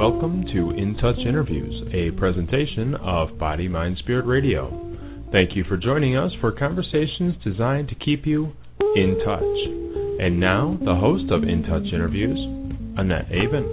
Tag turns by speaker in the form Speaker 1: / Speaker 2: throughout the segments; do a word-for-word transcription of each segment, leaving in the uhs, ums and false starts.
Speaker 1: Welcome to In Touch Interviews, a presentation of Body, Mind, Spirit Radio. Thank you for joining us for conversations designed to keep you in touch. And now, the host of In Touch Interviews, Annette Aben.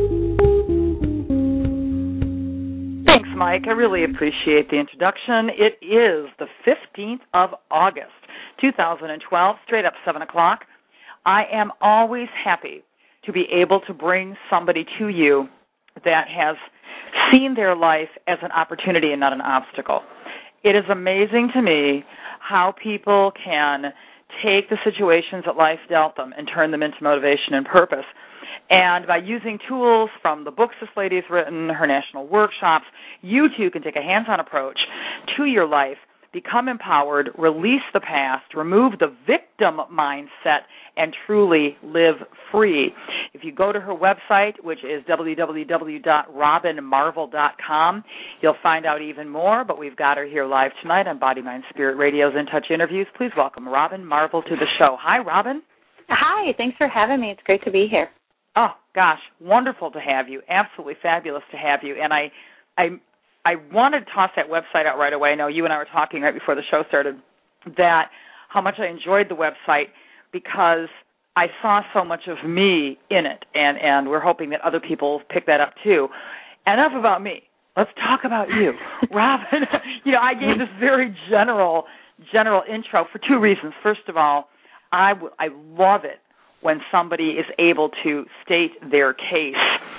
Speaker 2: Thanks, Mike. I really appreciate the introduction. It is the fifteenth of August, two thousand twelve, straight up seven o'clock. I am always happy to be able to bring somebody to you that has seen their life as an opportunity and not an obstacle. It is amazing to me how people can take the situations that life dealt them and turn them into motivation and purpose. And by using tools from the books this lady has written, her national workshops, you too can take a hands-on approach to your life, become empowered, release the past, remove the victim mindset, and truly live free. If you go to her website, which is w w w dot robin marvel dot com, you'll find out even more, but we've got her here live tonight on Body, Mind, Spirit Radio's In Touch Interviews. Please welcome Robin Marvel to the show. Hi, Robin.
Speaker 3: Hi, thanks for having me. It's great to be here.
Speaker 2: Oh, gosh, wonderful to have you. Absolutely fabulous to have you. And I, I, I wanted to toss that website out right away. I know you and I were talking right before the show started that how much I enjoyed the website because I saw so much of me in it, and, and we're hoping that other people pick that up too. Enough about me. Let's talk about you. Robin, you know, I gave this very general general intro for two reasons. First of all, I, w- I love it when somebody is able to state their case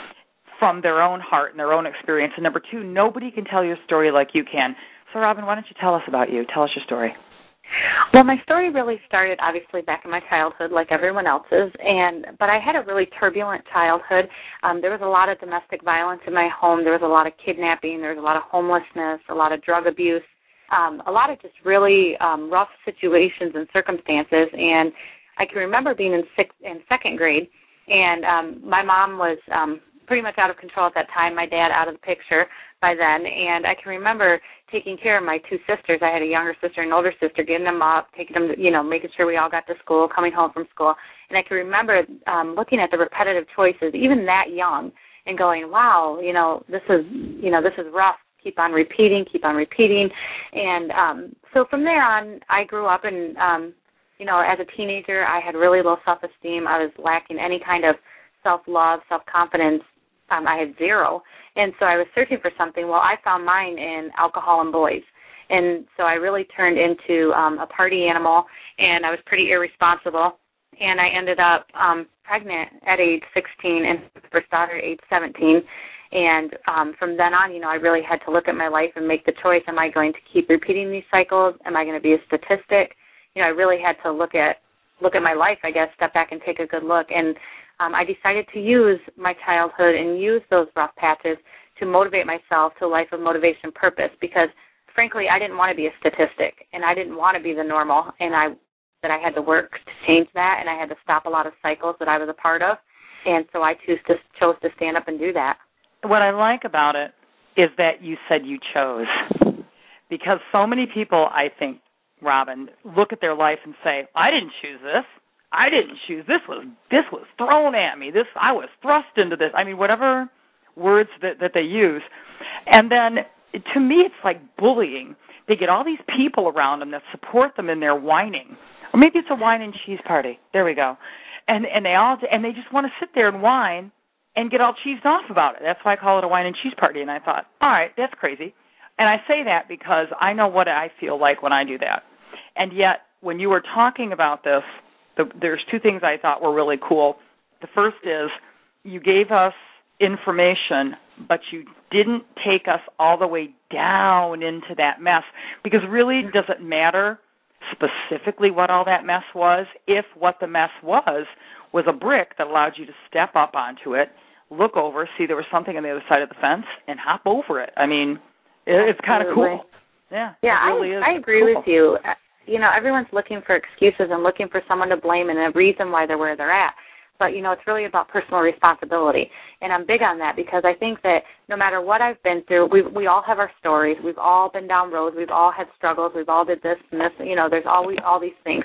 Speaker 2: from their own heart and their own experience. And number two, nobody can tell your story like you can. So, Robin, why don't you tell us about you? Tell us your story.
Speaker 3: Well, my story really started, obviously, back in my childhood, like everyone else's, and but I had a really turbulent childhood. Um, there was a lot of domestic violence in my home. There was a lot of kidnapping. There was a lot of homelessness, a lot of drug abuse, um, a lot of just really um, rough situations and circumstances. And I can remember being in sixth and second grade, and um, my mom was um, pretty much out of control at that time, my dad out of the picture by then, and I can remember taking care of my two sisters. I had a younger sister and an older sister, getting them up, taking them, to, you know, making sure we all got to school, coming home from school, and I can remember um, looking at the repetitive choices, even that young, and going, wow, you know, this is, you know, this is rough. Keep on repeating, keep on repeating, and um, so from there on, I grew up and, um, you know, as a teenager, I had really low self-esteem. I was lacking any kind of self-love, self-confidence. Um, I had zero. And so I was searching for something. Well, I found mine in alcohol and boys. And so I really turned into um, a party animal, and I was pretty irresponsible. And I ended up um, pregnant at age sixteen and first daughter at age seventeen. And um, from then on, you know, I really had to look at my life and make the choice, am I going to keep repeating these cycles? Am I going to be a statistic? You know, I really had to look at look at my life, I guess, step back and take a good look. And um, I decided to use my childhood and use those rough patches to motivate myself to a life of motivation purpose because, frankly, I didn't want to be a statistic, and I didn't want to be the normal, and I that I had to work to change that, and I had to stop a lot of cycles that I was a part of, and so I choose to, chose to stand up and do that.
Speaker 2: What I like about it is that you said you chose, because so many people, I think, Robin, look at their life and say, I didn't choose this. I didn't choose this. Was this was thrown at me. This I was thrust into this. I mean, whatever words that, that they use. And then, to me, it's like bullying. They get all these people around them that support them in their whining. Or maybe it's a wine and cheese party. There we go. And and they all and they just want to sit there and whine and get all cheesed off about it. That's why I call it a wine and cheese party. And I thought, all right, that's crazy. And I say that because I know what I feel like when I do that. And yet, when you were talking about this, the, there's two things I thought were really cool. The first is you gave us information, but you didn't take us all the way down into that mess, because really does it matter specifically what all that mess was if what the mess was was a brick that allowed you to step up onto it, look over, see there was something on the other side of the fence, and hop over it. I mean, it, it's kind of cool. Yeah,
Speaker 3: yeah,
Speaker 2: it really
Speaker 3: I,
Speaker 2: is.
Speaker 3: I agree
Speaker 2: cool.
Speaker 3: with you. You know, everyone's looking for excuses and looking for someone to blame and a reason why they're where they're at. But, you know, it's really about personal responsibility. And I'm big on that because I think that no matter what I've been through, we we all have our stories. We've all been down roads. We've all had struggles. We've all did this and this. You know, there's always all these things.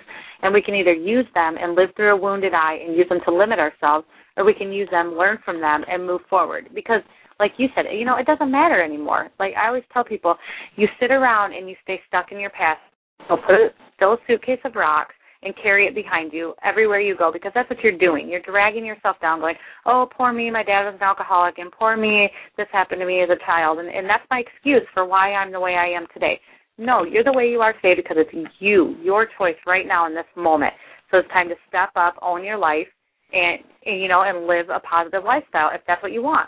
Speaker 3: and we can either use them and live through a wounded eye and use them to limit ourselves, or we can use them, learn from them, and move forward. Because, like you said, you know, it doesn't matter anymore. Like I always tell people, you sit around and you stay stuck in your past. So put a, fill a suitcase of rocks and carry it behind you everywhere you go, because that's what you're doing. You're dragging yourself down going, oh, poor me, my dad was an alcoholic, and poor me, this happened to me as a child, and, and that's my excuse for why I'm the way I am today. No, you're the way you are today because it's you, your choice right now in this moment. So it's time to step up, own your life, and, and you know, and live a positive lifestyle if that's what you want.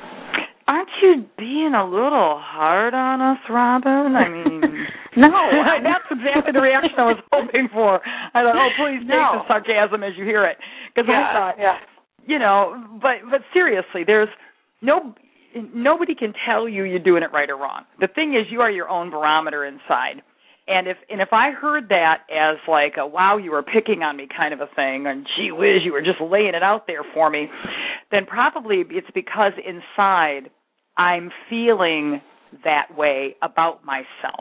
Speaker 2: Aren't you being a little hard on us, Robin? I mean,
Speaker 3: no,
Speaker 2: that's exactly the reaction I was hoping for. I thought, oh, please take
Speaker 3: no.
Speaker 2: the sarcasm as you hear it, because
Speaker 3: yeah,
Speaker 2: I thought,
Speaker 3: yeah.
Speaker 2: you know, but but seriously, there's no nobody can tell you you're doing it right or wrong. The thing is, you are your own barometer inside. And if and if I heard that as like a wow, you were picking on me kind of a thing, and gee whiz, you were just laying it out there for me, then probably it's because inside I'm feeling that way about myself.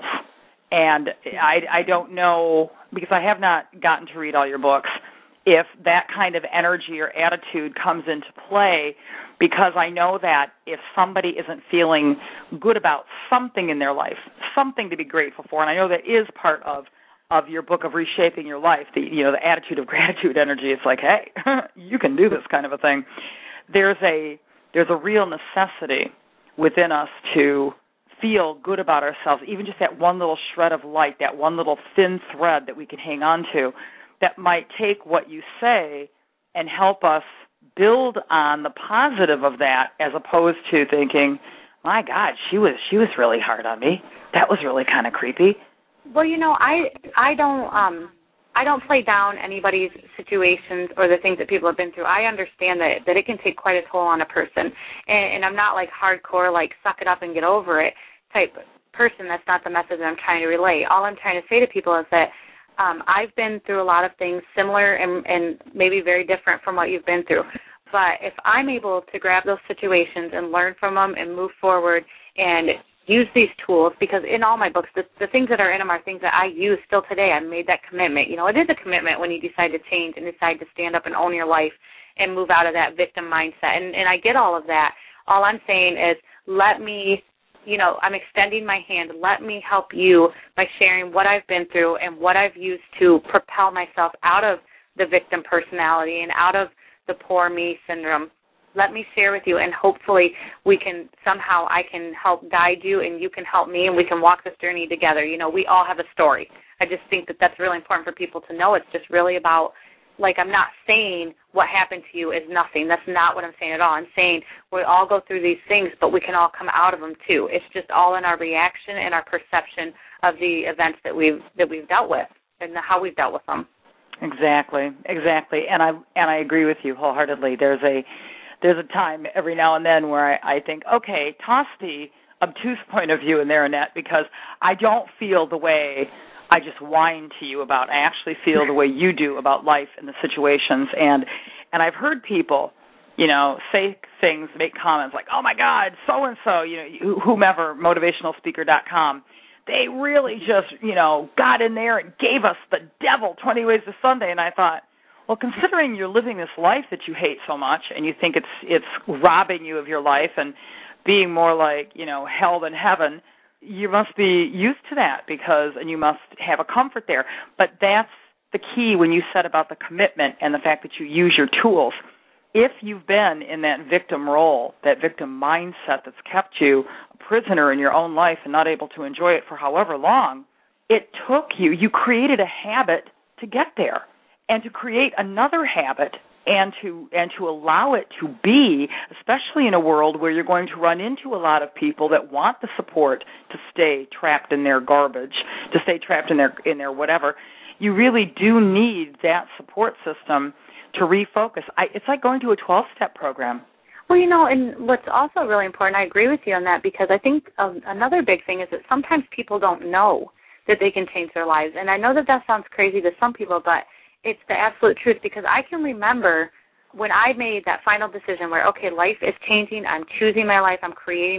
Speaker 2: And I, I don't know, because I have not gotten to read all your books, if that kind of energy or attitude comes into play, because I know that if somebody isn't feeling good about something in their life, something to be grateful for, and I know that is part of, of your book of Reshaping Your Life, the you know the attitude of gratitude energy. It's like, hey, you can do this kind of a thing. There's a there's a real necessity within us to feel good about ourselves, even just that one little shred of light, that one little thin thread that we can hang on to, that might take what you say and help us build on the positive of that, as opposed to thinking, my God, she was she was really hard on me. That was really kind of creepy.
Speaker 3: Well, you know, I I don't um I don't play down anybody's situations or the things that people have been through. I understand that that it can take quite a toll on a person, and, and I'm not like hardcore, like suck it up and get over it type person. That's not the message that I'm trying to relay. All I'm trying to say to people is that um, I've been through a lot of things similar and, and maybe very different from what you've been through. But if I'm able to grab those situations and learn from them and move forward and use these tools, because in all my books, the, the things that are in them are things that I use still today. I made that commitment. You know, it is a commitment when you decide to change and decide to stand up and own your life and move out of that victim mindset. And, and I get all of that. All I'm saying is let me, you know, I'm extending my hand. Let me help you by sharing what I've been through and what I've used to propel myself out of the victim personality and out of the poor me syndrome. Let me share with you, and hopefully we can somehow, I can help guide you and you can help me, and we can walk this journey together. You know, we all have a story. I just think that that's really important for people to know. It's just really about, like, I'm not saying what happened to you is nothing. That's not what I'm saying at all. I'm saying we all go through these things, but we can all come out of them too. It's just all in our reaction and our perception of the events that we've that we've dealt with and how we've dealt with them.
Speaker 2: Exactly, exactly. And I and I agree with you wholeheartedly. There's a There's a time every now and then where I, I think, okay, toss the obtuse point of view in there, Annette, because I don't feel the way I just whine to you about. I actually feel the way you do about life and the situations. And and I've heard people, you know, say things, make comments like, oh, my God, so-and-so, you know, whomever, motivational speaker dot com, they really just, you know, got in there and gave us the devil twenty ways to Sunday. And I thought, well, considering you're living this life that you hate so much and you think it's it's robbing you of your life and being more like, you know, hell than heaven, you must be used to that because, and you must have a comfort there. But that's the key when you said about the commitment and the fact that you use your tools. If you've been in that victim role, that victim mindset that's kept you a prisoner in your own life and not able to enjoy it for however long, it took you, you created a habit to get there. And to create another habit and to and to allow it to be, especially in a world where you're going to run into a lot of people that want the support to stay trapped in their garbage, to stay trapped in their in their whatever, you really do need that support system to refocus. I, it's like going to a twelve-step program.
Speaker 3: Well, you know, and what's also really important, I agree with you on that, because I think um, another big thing is that sometimes people don't know that they can change their lives. And I know that that sounds crazy to some people, but it's the absolute truth, because I can remember when I made that final decision where, okay, life is changing, I'm choosing my life, I'm creating it.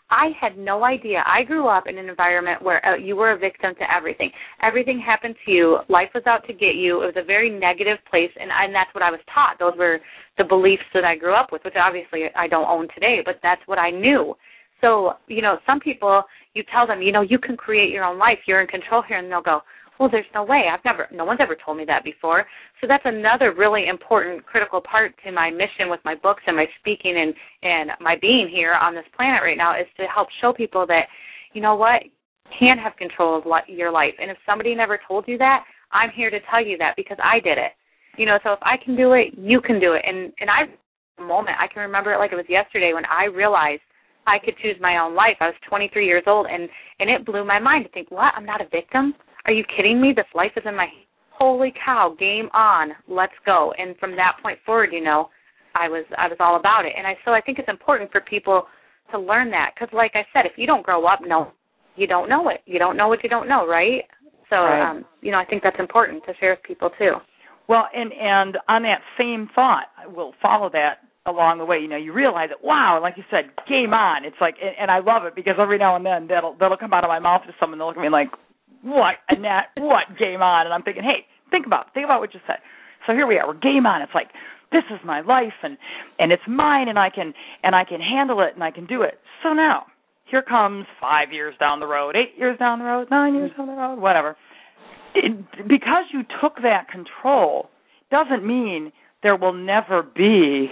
Speaker 3: I had no idea. I grew up in an environment where uh, you were a victim to everything. Everything happened to you. Life was out to get you. It was a very negative place, and, and that's what I was taught. Those were the beliefs that I grew up with, which obviously I don't own today, but that's what I knew. So, you know, some people, you tell them, you know, you can create your own life. You're in control here, and they'll go, well, there's no way. I've never, no one's ever told me that before. So that's another really important, critical part to my mission with my books and my speaking and, and my being here on this planet right now is to help show people that, you know what, you can have control of li- your life. And if somebody never told you that, I'm here to tell you that because I did it. You know, so if I can do it, you can do it. And, and I, a moment, I can remember it like it was yesterday when I realized I could choose my own life. I was twenty-three years old, and, and it blew my mind to think, what, I'm not a victim? Are you kidding me? This life is in my holy cow, game on, let's go. And from that point forward, you know, I was I was all about it. And I so I think it's important for people to learn that because, like I said, if you don't grow up, no, you don't know it. You don't know what you don't know, right? So, right. Um, you know, I think that's important to share with people too.
Speaker 2: Well, and, and on that same thought, we'll follow that along the way. You know, you realize that, wow, like you said, game on. It's like, and, and I love it because every now and then that'll that'll come out of my mouth to someone, they'll look at me like, what, Annette, what, game on? And I'm thinking, hey, think about think about what you said. So here we are, we're game on. It's like, this is my life, and, and it's mine, and I can and I can handle it, and I can do it. So now, here comes five years down the road, eight years down the road, nine years down the road, whatever. It, because you took that control doesn't mean there will never be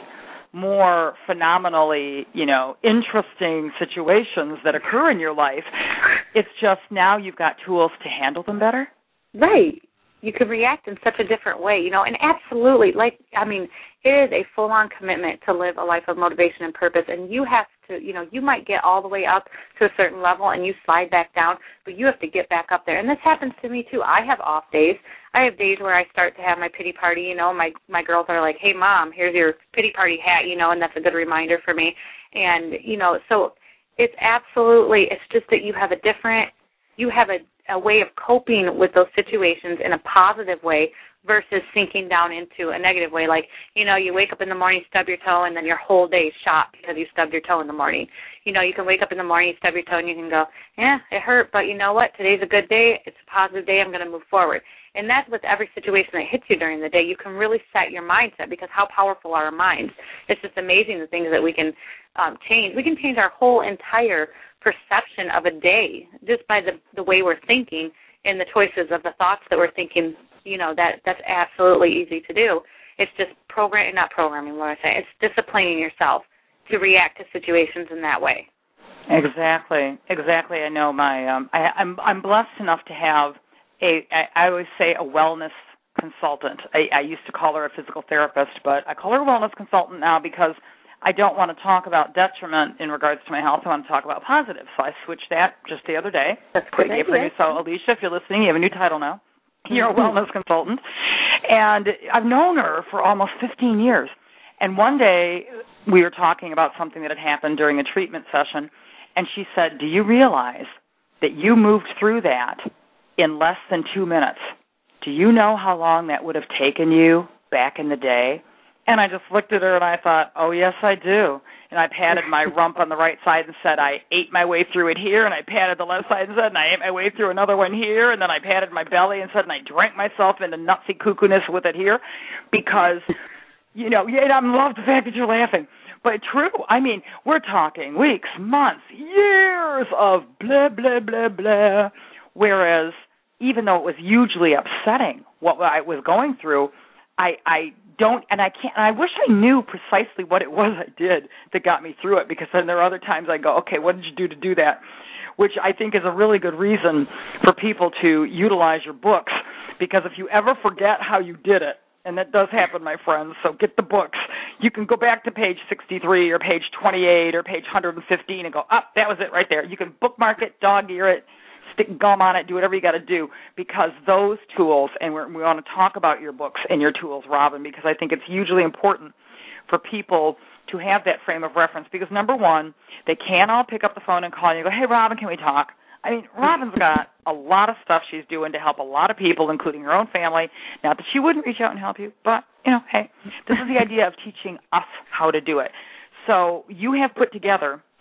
Speaker 2: more phenomenally, you know, interesting situations that occur in your life. It's just now you've got tools to handle them better.
Speaker 3: Right. You can react in such a different way, you know, and absolutely, like, I mean, it is a full-on commitment to live a life of motivation and purpose, and you have to, you know, you might get all the way up to a certain level and you slide back down, but you have to get back up there, and this happens to me, too. I have off days. I have days where I start to have my pity party, you know, my, my girls are like, hey, Mom, here's your pity party hat, you know, and that's a good reminder for me, and, you know, so it's absolutely, it's just that you have a different, you have a a way of coping with those situations in a positive way versus sinking down into a negative way. Like, you know, you wake up in the morning, stub your toe, and then your whole day is shot because you stubbed your toe in the morning. You know, you can wake up in the morning, you stub your toe, and you can go, yeah, it hurt, but you know what? Today's a good day. It's a positive day. I'm going to move forward. And that's with every situation that hits you during the day. You can really set your mindset because how powerful are our minds? It's just amazing the things that we can um, change. We can change our whole entire perception of a day just by the, the way we're thinking and the choices of the thoughts that we're thinking. You know, that that's absolutely easy to do. It's just programming, not programming, what I say. It's disciplining yourself to react to situations in that way.
Speaker 2: Exactly, exactly. I know my um, I, I'm I'm blessed enough to have a I, I always say a wellness consultant. I, I used to call her a physical therapist, but I call her a wellness consultant now because I don't want to talk about detriment in regards to my health. I want to talk about positive. So I switched that just the other day.
Speaker 3: That's great.
Speaker 2: So, Alicia, if you're listening, you have a new title now. You're a wellness consultant. And I've known her for almost fifteen years. And one day we were talking about something that had happened during a treatment session, and she said, do you realize that you moved through that in less than two minutes? Do you know how long that would have taken you back in the day? And I just looked at her and I thought, oh, yes, I do. And I patted my rump on the right side and said, I ate my way through it here. And I patted the left side and said, and I ate my way through another one here. And then I patted my belly and said, and I drank myself into nutsy cuckoo-ness with it here. Because, you know, yeah, I love the fact that you're laughing. But true, I mean, we're talking weeks, months, years of blah, blah, blah, blah. Whereas even though it was hugely upsetting what I was going through, I, I don't, and I can't, and I wish I knew precisely what it was I did that got me through it, because then there are other times I go, okay, what did you do to do that? Which I think is a really good reason for people to utilize your books, because if you ever forget how you did it, and that does happen, my friends, so get the books. You can go back to page sixty-three or page twenty-eight or page one hundred fifteen and go, oh, that was it right there. You can bookmark it, dog-ear it, stick gum on it, do whatever you got to do, because those tools, and we're, we want to talk about your books and your tools, Robin, because I think it's hugely important for people to have that frame of reference, because number one, they can't all pick up the phone and call you and go, hey, Robin, can we talk? I mean, Robin's got a lot of stuff she's doing to help a lot of people, including her own family. Not that she wouldn't reach out and help you, but, you know, hey, this is the idea of teaching us how to do it. So you have put together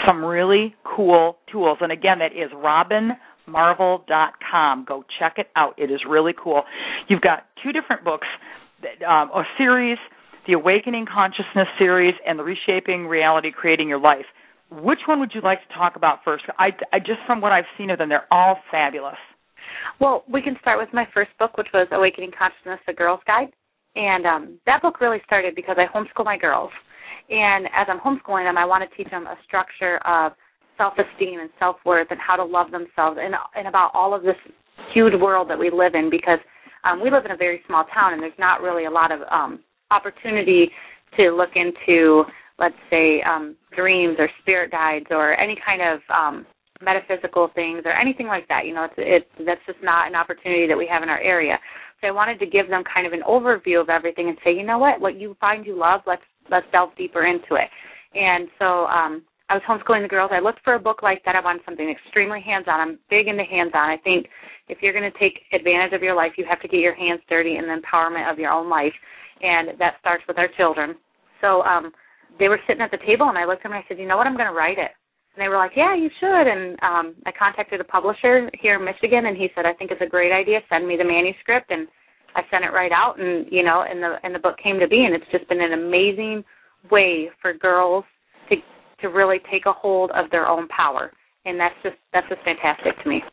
Speaker 2: some really cool tools. And again, that is robin marvel dot com. Go check it out. It is really cool. You've got two different books, um, a series, the Awakening Consciousness series and the Reshaping Reality, Creating Your Life. Which one would you like to talk about first? I, I just from what I've seen of them, they're all fabulous.
Speaker 3: Well, we can start with my first book, which was Awakening Consciousness, A Girl's Guide. And um, that book really started because I homeschool my girls. And as I'm homeschooling them, I want to teach them a structure of self-esteem and self-worth and how to love themselves and, and about all of this huge world that we live in, because um, we live in a very small town and there's not really a lot of um, opportunity to look into, let's say, um, dreams or spirit guides or any kind of um, metaphysical things or anything like that. You know, it's, it's that's just not an opportunity that we have in our area. So I wanted to give them kind of an overview of everything and say, you know what, what you find you love, let's let's delve deeper into it. And so um, I was homeschooling the girls. I looked for a book like that. I wanted something extremely hands-on. I'm big into hands-on. I think if you're going to take advantage of your life, you have to get your hands dirty in the empowerment of your own life, and that starts with our children. So um, they were sitting at the table, and I looked at them and I said, you know what, I'm going to write it. And they were like, yeah, you should. And um, I contacted a publisher here in Michigan, and he said, I think it's a great idea. Send me the manuscript. And I sent it right out, and, you know, and the and the book came to be. And it's just been an amazing way for girls to to really take a hold of their own power. And that's just that's just fantastic to me.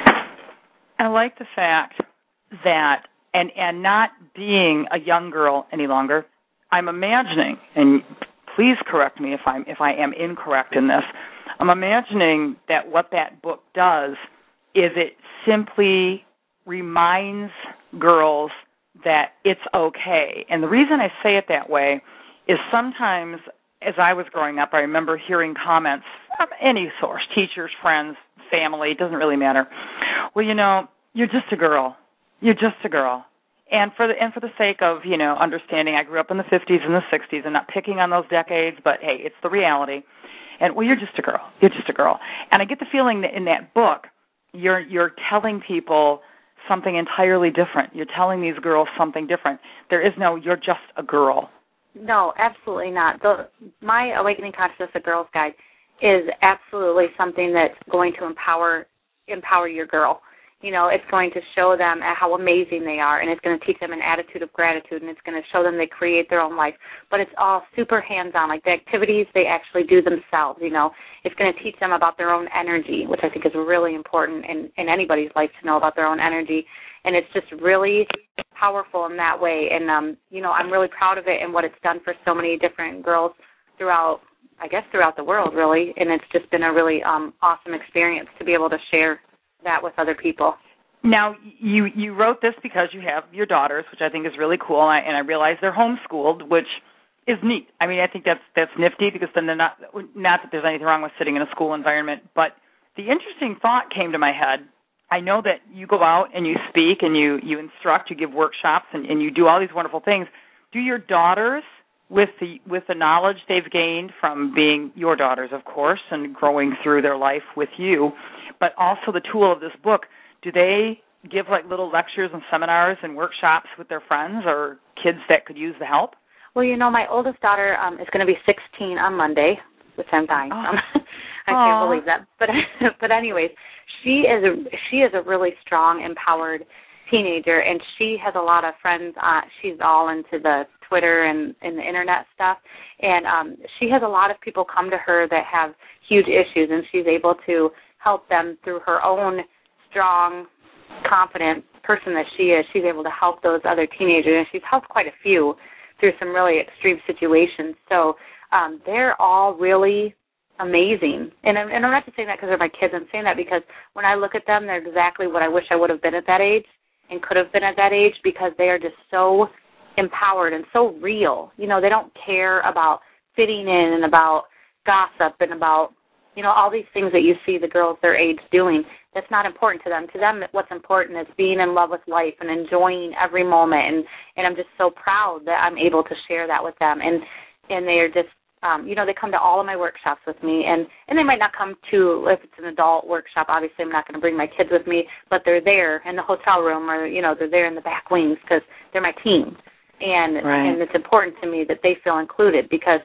Speaker 2: I like the fact that, and, and not being a young girl any longer, I'm imagining, and please correct me if I'm if I am incorrect in this, I'm imagining that what that book does is it simply reminds girls that it's okay. And the reason I say it that way is sometimes as I was growing up, I remember hearing comments from any source, teachers, friends, family, it doesn't really matter. Well, you know, you're just a girl. You're just a girl. And for the and for the sake of, you know, understanding, I grew up in the fifties and the sixties and not picking on those decades, but hey, it's the reality. And, well, you're just a girl. You're just a girl. And I get the feeling that in that book, you're you're telling people something entirely different. You're telling these girls something different. There is no, you're just a girl.
Speaker 3: No, absolutely not. The, my Awakening Consciousness, A Girl's Guide is absolutely something that's going to empower empower your girl. You know, it's going to show them how amazing they are, and it's going to teach them an attitude of gratitude, and it's going to show them they create their own life. But it's all super hands-on, like the activities they actually do themselves, you know. It's going to teach them about their own energy, which I think is really important in, in anybody's life to know about their own energy. And it's just really powerful in that way. And, um, you know, I'm really proud of it and what it's done for so many different girls throughout, I guess, throughout the world, really. And it's just been a really um, awesome experience to be able to share that with other people.
Speaker 2: Now, you you wrote this because you have your daughters, which I think is really cool, and I, and I realize they're homeschooled, which is neat. I mean, I think that's that's nifty because then they're not, not that there's anything wrong with sitting in a school environment, but the interesting thought came to my head. I know that you go out and you speak and you, you instruct, you give workshops, and, and you do all these wonderful things. Do your daughters, with the with the knowledge they've gained from being your daughters, of course, and growing through their life with you, but also the tool of this book, do they give like little lectures and seminars and workshops with their friends or kids that could use the help?
Speaker 3: Well, you know, my oldest daughter um, is going to be sixteen on Monday, which I'm dying
Speaker 2: oh.
Speaker 3: from. I Aww. Can't believe that. But but anyways, she is a she is a really strong, empowered teenager, and she has a lot of friends. Uh, she's all into the Twitter and, and the internet stuff, and um, she has a lot of people come to her that have huge issues, and she's able to help them through her own strong, confident person that she is. She's able to help those other teenagers, and she's helped quite a few through some really extreme situations. So um, they're all really amazing. And I'm, and I'm not just saying that because they're my kids. I'm saying that because when I look at them, they're exactly what I wish I would have been at that age and could have been at that age, because they are just so empowered and so real. You know, they don't care about fitting in and about gossip and about, you know, all these things that you see the girls their age doing. That's not important to them. To them, what's important is being in love with life and enjoying every moment. And, and I'm just so proud that I'm able to share that with them. And and they're just, um, you know, they come to all of my workshops with me. And, and they might not come to, if it's an adult workshop, obviously I'm not going to bring my kids with me, but they're there in the hotel room, or, you know, they're there in the back wings because they're my team. And, right. and it's important to me that they feel included, because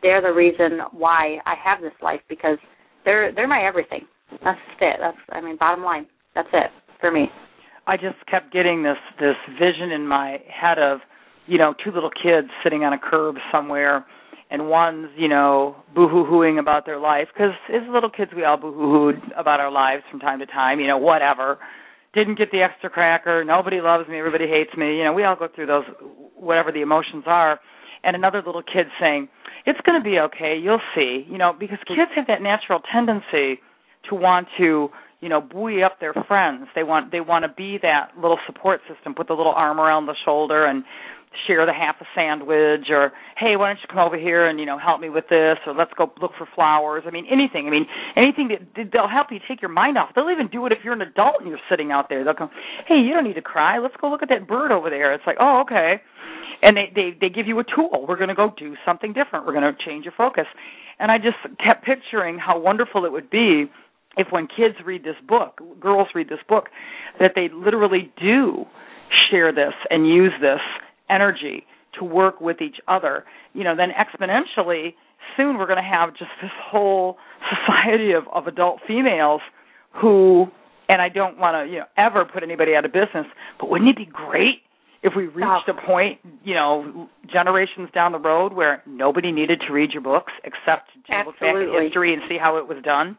Speaker 3: they're the reason why I have this life, because they're they're my everything. That's just it. That's, I mean, bottom line. That's it for me.
Speaker 2: I just kept getting this this vision in my head of, you know, two little kids sitting on a curb somewhere, and one's, you know, boo-hoo-hooing about their life, because as little kids we all boo-hoo-hooed about our lives from time to time, you know, whatever. Didn't get the extra cracker, nobody loves me, everybody hates me, you know, we all go through those, whatever the emotions are. And another little kid saying, it's going to be okay, you'll see, you know, because kids have that natural tendency to want to, you know, buoy up their friends. They want they want to be that little support system, put the little arm around the shoulder and share the half a sandwich, or, hey, why don't you come over here and, you know, help me with this, or let's go look for flowers. I mean, anything. I mean, anything that they'll help you take your mind off. They'll even do it if you're an adult and you're sitting out there. They'll come, hey, you don't need to cry. Let's go look at that bird over there. It's like, oh, okay. And they, they, they give you a tool. We're going to go do something different. We're going to change your focus. And I just kept picturing how wonderful it would be if when kids read this book, girls read this book, that they literally do share this and use this energy to work with each other. You know, then exponentially, soon we're going to have just this whole society of, of adult females who, and I don't want to, you know, ever put anybody out of business, but wouldn't it be great if we reached a point, you know, generations down the road where nobody needed to read your books except to look back at history and see how it was done?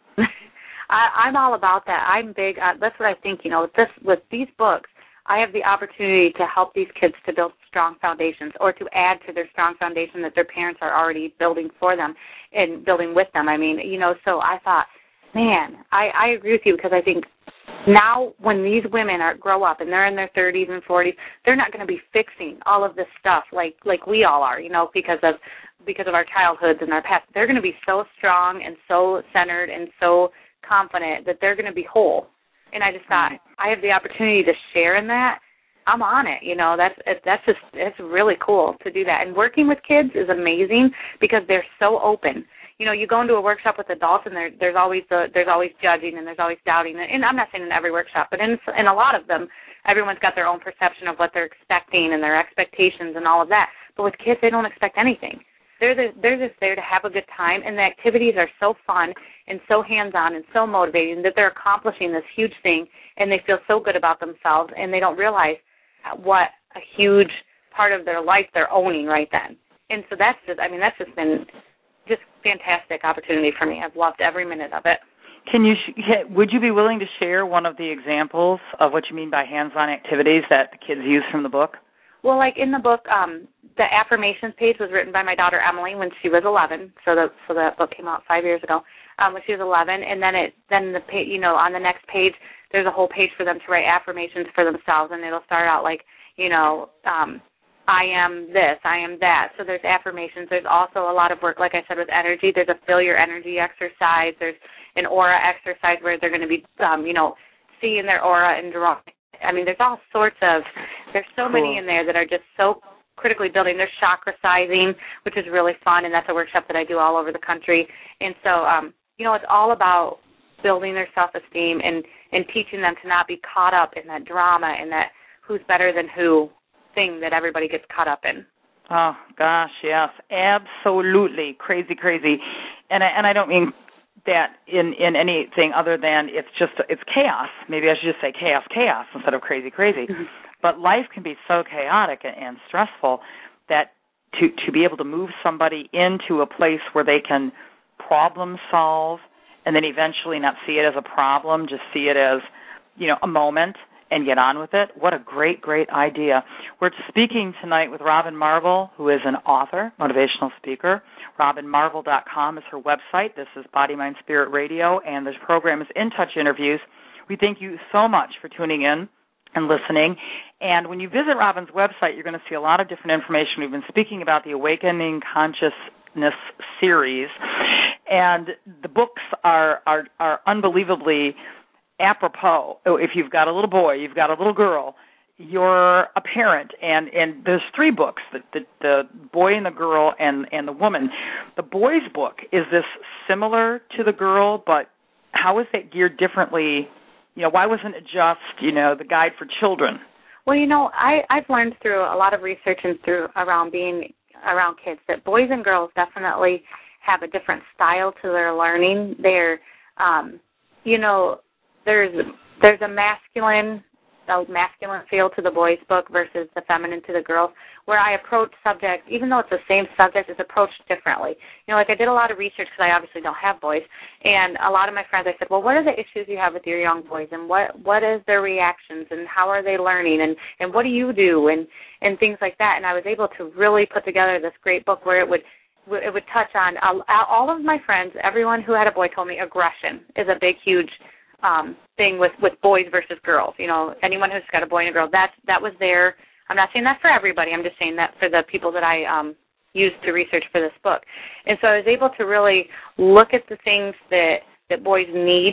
Speaker 3: I, I'm all about that. I'm big. Uh, that's what I think. You know, with this, with these books, I have the opportunity to help these kids to build strong foundations, or to add to their strong foundation that their parents are already building for them and building with them. I mean, you know, so I thought, man, I, I agree with you, because I think now when these women are grow up and they're in their thirties and forties, they're not going to be fixing all of this stuff like like we all are, you know, because of because of our childhoods and our past. They're going to be so strong and so centered and so confident that they're going to be whole. And I just thought, I have the opportunity to share in that. I'm on it, you know. That's that's just it's really cool to do that. And working with kids is amazing because they're so open. You know, you go into a workshop with adults, and there, there's always the, there's always judging, and there's always doubting. And I'm not saying in every workshop, but in in a lot of them, everyone's got their own perception of what they're expecting and their expectations and all of that. But with kids, they don't expect anything. They're the, they're just there to have a good time, and the activities are so fun and so hands-on and so motivating that they're accomplishing this huge thing, and they feel so good about themselves, and they don't realize what a huge part of their life they're owning right then. And so that's just, I mean, that's just been just fantastic opportunity for me. I've loved every minute of it.
Speaker 2: Can you, would you be willing to share one of the examples of what you mean by hands-on activities that the kids use from the book?
Speaker 3: Well, like in the book, um, the affirmations page was written by my daughter Emily when she was eleven. So that so that book came out five years ago um, when she was eleven, and then it then the page, you know, on the next page there's a whole page for them to write affirmations for themselves, and it'll start out like, you know, um, I am this, I am that. So there's affirmations. There's also a lot of work, like I said, with energy. There's a feel your energy exercise. There's an aura exercise where they're going to be, um, you know, seeing their aura and drawing. I mean, there's all sorts of, there's so cool. many in there that are just so critically building. There's chakra sizing, which is really fun, and that's a workshop that I do all over the country. And so, um, you know, it's all about building their self-esteem and, and teaching them to not be caught up in that drama and that who's better than who thing that everybody gets caught up in.
Speaker 2: Oh, gosh, yes, absolutely. Crazy, crazy. And I, and I don't mean that in, in anything other than it's just, it's chaos. Maybe I should just say chaos, chaos instead of crazy, crazy. Mm-hmm. But life can be so chaotic and, and stressful that to, to be able to move somebody into a place where they can problem solve and then eventually not see it as a problem, just see it as, you know, a moment and get on with it. What a great, great idea. We're speaking tonight with Robin Marvel, who is an author, motivational speaker. robin marvel dot com is her website. This is Body, Mind, Spirit Radio, and this program is In Touch Interviews. We thank you so much for tuning in and listening. And when you visit Robin's website, you're going to see a lot of different information. We've been speaking about the Awakening Consciousness series, and the books are are, are unbelievably apropos. If you've got a little boy, you've got a little girl, you're a parent, and, and there's three books, the, the, the boy and the girl and, and the woman. The boy's book, is this similar to the girl, but how is that geared differently? You know, why wasn't it just, you know, the guide for children?
Speaker 3: Well, you know, I, I've learned through a lot of research and through around being around kids, that boys and girls definitely have a different style to their learning. They're, um, you know, there's there's a masculine a masculine feel to the boys' book versus the feminine to the girls, where I approach subjects, even though it's the same subject, it's approached differently. You know, like I did a lot of research because I obviously don't have boys, and a lot of my friends, I said, well, what are the issues you have with your young boys, and what what is their reactions, and how are they learning, and, and what do you do, and, and things like that. And I was able to really put together this great book where it would it would touch on all of my friends, everyone who had a boy told me aggression is a big, huge Um, thing with, with boys versus girls. You know, anyone who's got a boy and a girl, that that was there. I'm not saying that for everybody. I'm just saying that for the people that I um, used to research for this book. And so I was able to really look at the things that, that boys need,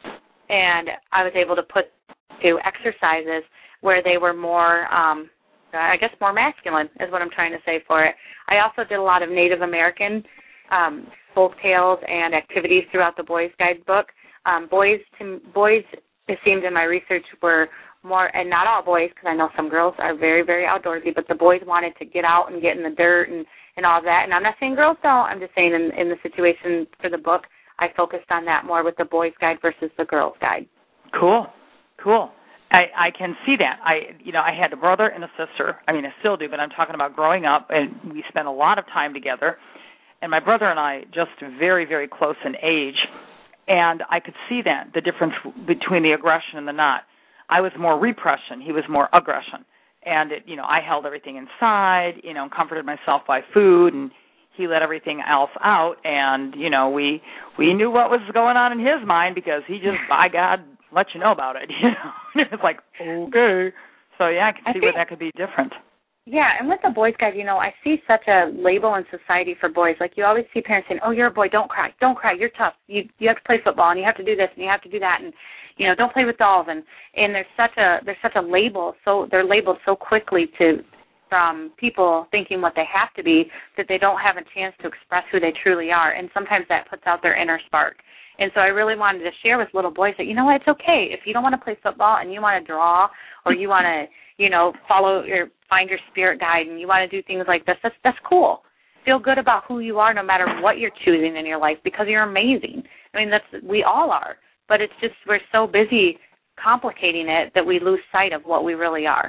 Speaker 3: and I was able to put to exercises where they were more, um, I guess, more masculine is what I'm trying to say for it. I also did a lot of Native American um, folk tales and activities throughout the Boys Guide book. Um, boys, to, boys, it seemed in my research, were more, and not all boys, because I know some girls are very, very outdoorsy, but the boys wanted to get out and get in the dirt and, and all that. And I'm not saying girls don't. I'm just saying in, in the situation for the book, I focused on that more with the Boys Guide versus the Girls Guide.
Speaker 2: Cool, cool. I, I can see that. I, you know, I had a brother and a sister. I mean, I still do, but I'm talking about growing up, and we spent a lot of time together. And my brother and I just very, very close in age. And I could see that, the difference between the aggression and the not. I was more repression. He was more aggression. And, it, you know, I held everything inside, you know, and comforted myself by food, and he let everything else out. And, you know, we we knew what was going on in his mind because he just, by God, let you know about it, you know. And it was like, okay. So, yeah, I can see I think- where that could be different.
Speaker 3: Yeah, and with the Boys Guide, you know, I see such a label in society for boys. Like, you always see parents saying, oh, you're a boy, don't cry, don't cry, you're tough. You you have to play football, and you have to do this, and you have to do that, and, you know, don't play with dolls. And, and there's such a there's such a label, so they're labeled so quickly to from people thinking what they have to be that they don't have a chance to express who they truly are, and sometimes that puts out their inner spark. And so I really wanted to share with little boys that, you know what, it's okay. If you don't want to play football and you want to draw or you want to, you know, follow your, find your spirit guide and you want to do things like this, that's, that's cool. Feel good about who you are no matter what you're choosing in your life because you're amazing. I mean, that's we all are. But it's just we're so busy complicating it that we lose sight of what we really are.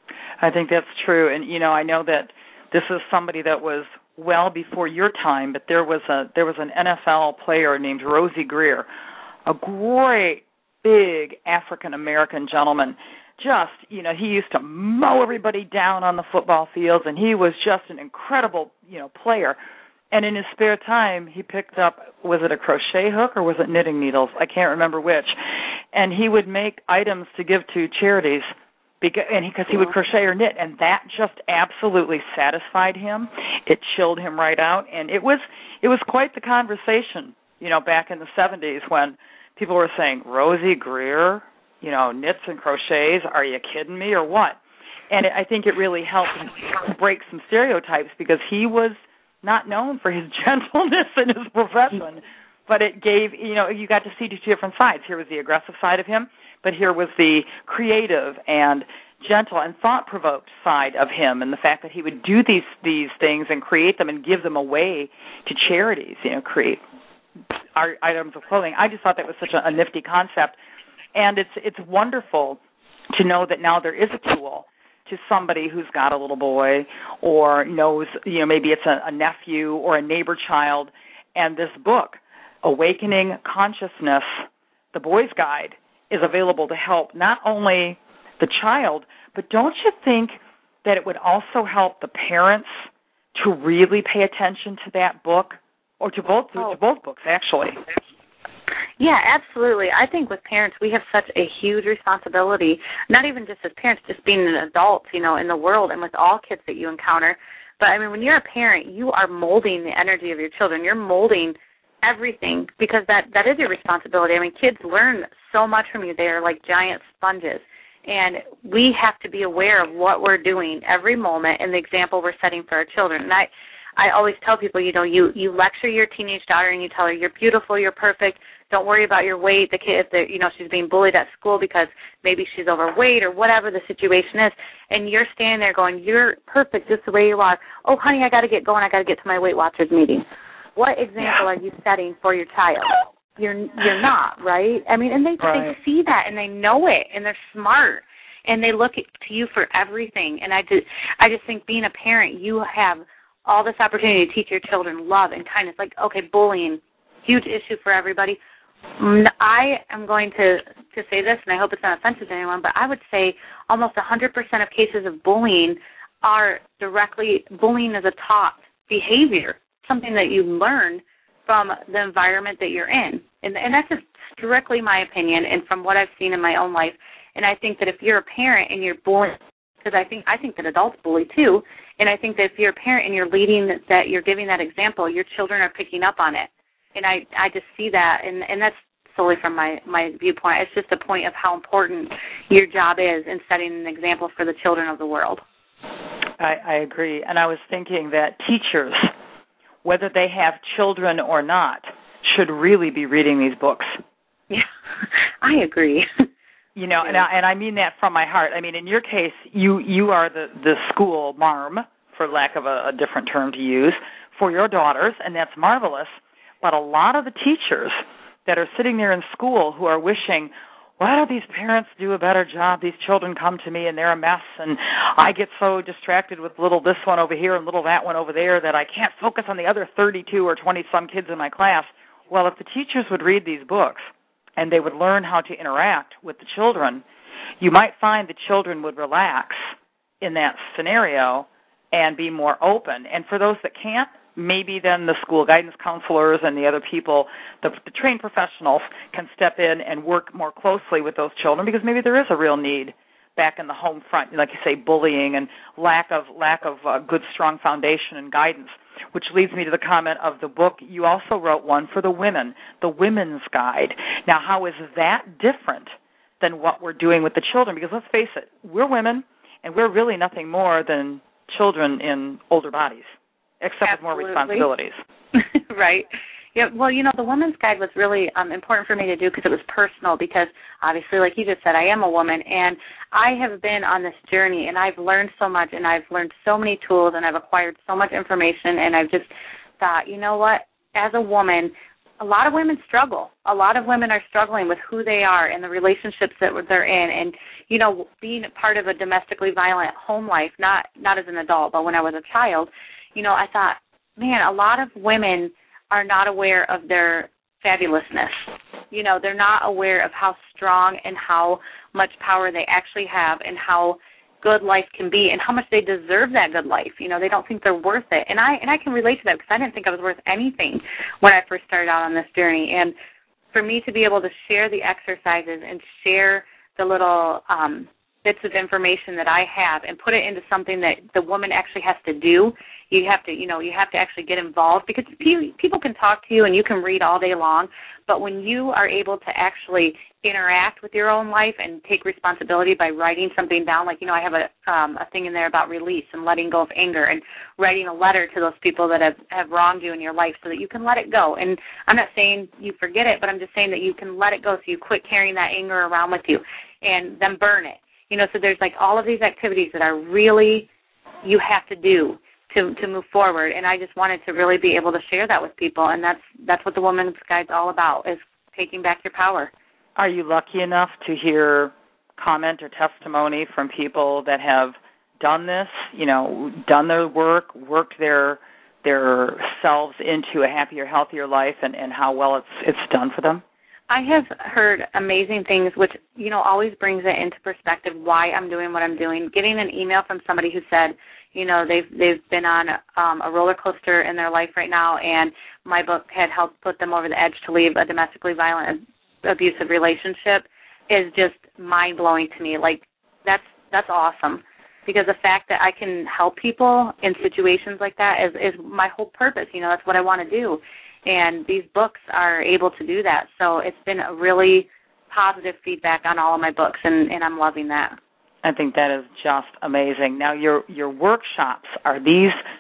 Speaker 2: I think that's true. And, you know, I know that this is somebody that was well before your time, but there was a there was an N F L player named Rosie Greer, a great, big African-American gentleman. Just, you know, he used to mow everybody down on the football fields, and he was just an incredible, you know, player. And in his spare time, he picked up, was it a crochet hook or was it knitting needles? I can't remember which. And he would make items to give to charities. Because, and because he, he would crochet or knit, and that just absolutely satisfied him. It chilled him right out, and it was it was quite the conversation, you know, back in the seventies when people were saying, Rosie Greer, you know, knits and crochets, are you kidding me or what? And it, I think it really helped break some stereotypes because he was not known for his gentleness in his profession, but it gave, you know, you got to see two different sides. Here was the aggressive side of him, but here was the creative and gentle and thought-provoked side of him, and the fact that he would do these these things and create them and give them away to charities, you know, create art, items of clothing. I just thought that was such a, a nifty concept, and it's it's wonderful to know that now there is a tool to somebody who's got a little boy or knows, you know, maybe it's a, a nephew or a neighbor child, and this book, Awakening Consciousness, the Boys Guide, is available to help not only the child, but don't you think that it would also help the parents to really pay attention to that book, or to both oh. to both books, actually?
Speaker 3: Yeah, absolutely. I think with parents, we have such a huge responsibility, not even just as parents, just being an adult, you know, in the world and with all kids that you encounter. But, I mean, when you're a parent, you are molding the energy of your children. You're molding everything because that, that is your responsibility. I mean, kids learn so much from you. They are like giant sponges. And we have to be aware of what we're doing every moment and the example we're setting for our children. And I, I always tell people, you know, you, you lecture your teenage daughter and you tell her, you're beautiful, you're perfect, don't worry about your weight. The kid, if the, you know, she's being bullied at school because maybe she's overweight or whatever the situation is, and you're standing there going, you're perfect just the way you are. Oh, honey, I got to get going. I got to get to my Weight Watchers meeting. What example are you setting for your child? You're you're not, right? I mean, and they right. they see that and they know it and they're smart and they look at, to you for everything. And I just I just think being a parent, you have all this opportunity to teach your children love and kindness. Like, okay, bullying, huge issue for everybody. I am going to, to say this, and I hope it's not offensive to anyone, but I would say almost one hundred percent of cases of bullying are directly, bullying is a taught behavior, something that you learn from the environment that you're in. And, and that's just strictly my opinion and from what I've seen in my own life. And I think that if you're a parent and you're bullying, because I think I think that adults bully too, and I think that if you're a parent and you're leading, that you're giving that example, your children are picking up on it. And I, I just see that, and, and that's solely from my, my viewpoint. It's just a point of how important your job is in setting an example for the children of the world.
Speaker 2: I, I agree. And I was thinking that teachers, whether they have children or not, should really be reading these books.
Speaker 3: Yeah, I agree.
Speaker 2: You know, and I, and I mean that from my heart. I mean, in your case, you, you are the, the school marm, for lack of a, a different term to use, for your daughters, and that's marvelous. But a lot of the teachers that are sitting there in school who are wishing, why don't these parents do a better job? These children come to me and they're a mess, and I get so distracted with little this one over here and little that one over there that I can't focus on the other thirty-two or twenty-some kids in my class. Well, if the teachers would read these books and they would learn how to interact with the children, you might find the children would relax in that scenario and be more open. And for those that can't, maybe then the school guidance counselors and the other people, the, the trained professionals, can step in and work more closely with those children, because maybe there is a real need back in the home front, like you say, bullying and lack of lack of uh, good, strong foundation and guidance, which leads me to the comment of the book. You also wrote one for the women, the Women's Guide. Now, how is that different than what we're doing with the children? Because let's face it, we're women, and we're really nothing more than children in older bodies, except
Speaker 3: Absolutely.
Speaker 2: with more responsibilities.
Speaker 3: Right. Yeah. Well, you know, the Women's Guide was really um, important for me to do because it was personal, because obviously, like you just said, I am a woman, and I have been on this journey, and I've learned so much, and I've learned so many tools, and I've acquired so much information, and I've just thought, you know what, as a woman, a lot of women struggle. A lot of women are struggling with who they are and the relationships that they're in, and, you know, being part of a domestically violent home life, not, not as an adult, but when I was a child, you know, I thought, man, a lot of women are not aware of their fabulousness. You know, they're not aware of how strong and how much power they actually have and how good life can be and how much they deserve that good life. You know, they don't think they're worth it. And I and I can relate to that because I didn't think I was worth anything when I first started out on this journey. And for me to be able to share the exercises and share the little um, bits of information that I have and put it into something that the woman actually has to do, you have to, you know, you have to actually get involved, because people can talk to you and you can read all day long, but when you are able to actually interact with your own life and take responsibility by writing something down, like, you know, I have a um, a thing in there about release and letting go of anger and writing a letter to those people that have, have wronged you in your life so that you can let it go. And I'm not saying you forget it, but I'm just saying that you can let it go so you quit carrying that anger around with you and then burn it. You know, so there's like all of these activities that are really, you have to do to to move forward, and I just wanted to really be able to share that with people, and that's that's what the Women's Guide's all about, is taking back your power.
Speaker 2: Are you lucky enough to hear comment or testimony from people that have done this, you know, done their work, worked their their selves into a happier, healthier life, and, and how well it's it's done for them?
Speaker 3: I have heard amazing things, which, you know, always brings it into perspective why I'm doing what I'm doing. Getting an email from somebody who said, you know, they've they've been on um, a roller coaster in their life right now, and my book had helped put them over the edge to leave a domestically violent, abusive relationship, is just mind-blowing to me. Like, that's that's awesome, because the fact that I can help people in situations like that is, is my whole purpose. You know, that's what I want to do. And these books are able to do that. So it's been a really positive feedback on all of my books, and, and I'm loving that.
Speaker 2: I think that is just amazing. Now, your your workshops, are these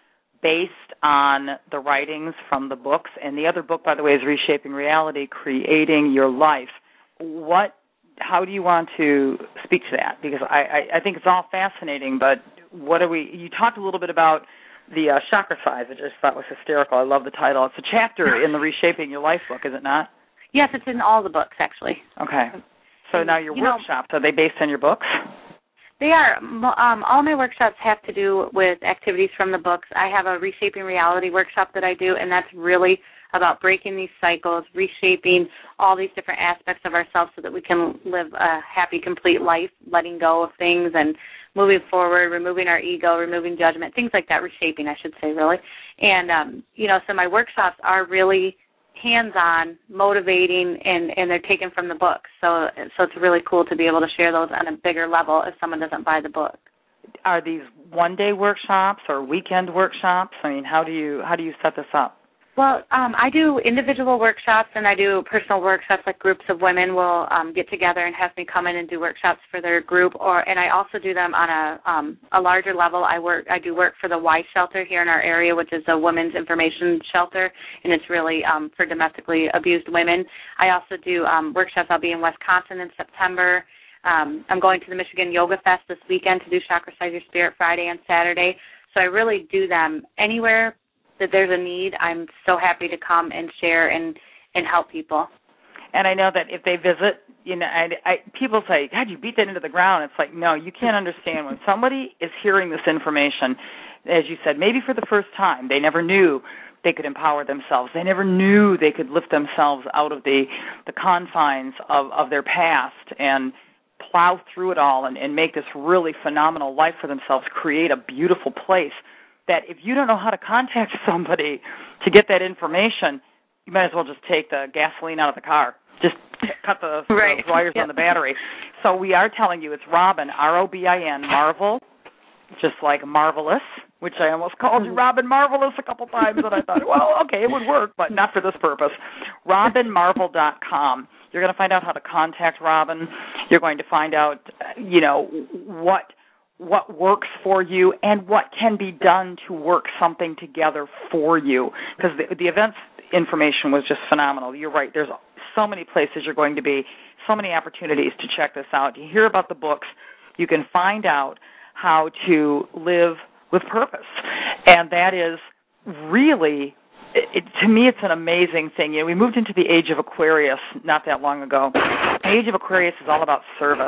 Speaker 2: based on the writings from the books, and the other book, by the way, is Reshaping Reality, Creating Your Life. What, how do you want to speak to that? Because I, I, I think it's all fascinating, but what are we, you talked a little bit about the uh, chakra size, which I just thought was hysterical. I love the title. It's a chapter in the Reshaping Your Life book, is it not?
Speaker 3: Yes, it's in all the books, actually.
Speaker 2: Okay. So now your
Speaker 3: you
Speaker 2: workshops, know, are they based on your books?
Speaker 3: They are. Um, all my workshops have to do with activities from the books. I have a Reshaping Reality workshop that I do, and that's really about breaking these cycles, reshaping all these different aspects of ourselves so that we can live a happy, complete life, letting go of things and moving forward, removing our ego, removing judgment, things like that, reshaping, I should say, really. And, um, you know, so my workshops are really hands-on, motivating, and, and they're taken from the books. So so it's really cool to be able to share those on a bigger level if someone doesn't buy the book.
Speaker 2: Are these one-day workshops or weekend workshops? I mean, how do you how do you set this up?
Speaker 3: Well, um, I do individual workshops and I do personal workshops, like groups of women will um, get together and have me come in and do workshops for their group, or and I also do them on a um, a larger level. I work I do work for the Y Shelter here in our area, which is a women's information shelter, and it's really um, for domestically abused women. I also do um, workshops. I'll be in Wisconsin in September. Um, I'm going to the Michigan Yoga Fest this weekend to do Chakra Size Your Spirit Friday and Saturday. So I really do them anywhere that there's a need. I'm so happy to come and share and, and help people.
Speaker 2: And I know that if they visit, you know, I, I, people say, God, you beat that into the ground. It's like, no, you can't understand. When somebody is hearing this information, as you said, maybe for the first time, they never knew they could empower themselves. They never knew they could lift themselves out of the, the confines of, of their past and plow through it all and, and make this really phenomenal life for themselves, create a beautiful place. That if you don't know how to contact somebody to get that information, you might as well just take the gasoline out of the car. Just cut the,
Speaker 3: right.
Speaker 2: the wires yep. on the battery. So we are telling you it's Robin, R O B I N, Marvel, just like Marvelous, which I almost called you Robin Marvelous a couple times, and I thought, well, okay, it would work, but not for this purpose. Robin Marvel dot com. You're going to find out how to contact Robin. You're going to find out, you know, what what works for you and what can be done to work something together for you. Because the, the events information was just phenomenal. You're right. There's so many places you're going to be, so many opportunities to check this out. You hear about the books. You can find out how to live with purpose. And that is really, it, to me, it's an amazing thing. You know, we moved into the age of Aquarius not that long ago. The age of Aquarius is all about service.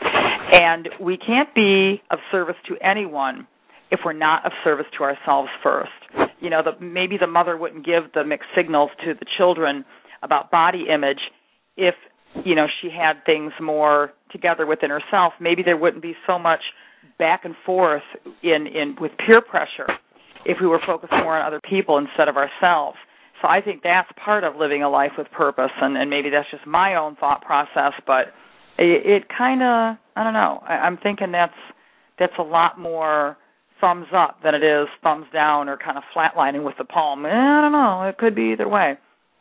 Speaker 2: And we can't be of service to anyone if we're not of service to ourselves first. You know, the, maybe the mother wouldn't give the mixed signals to the children about body image if, you know, she had things more together within herself. Maybe there wouldn't be so much back and forth in, in with peer pressure if we were focused more on other people instead of ourselves. So I think that's part of living a life with purpose, and, and maybe that's just my own thought process, but it, it kind of, I don't know, I, I'm thinking that's that's a lot more thumbs up than it is thumbs down or kind of flatlining with the palm. I don't know, it could be either way.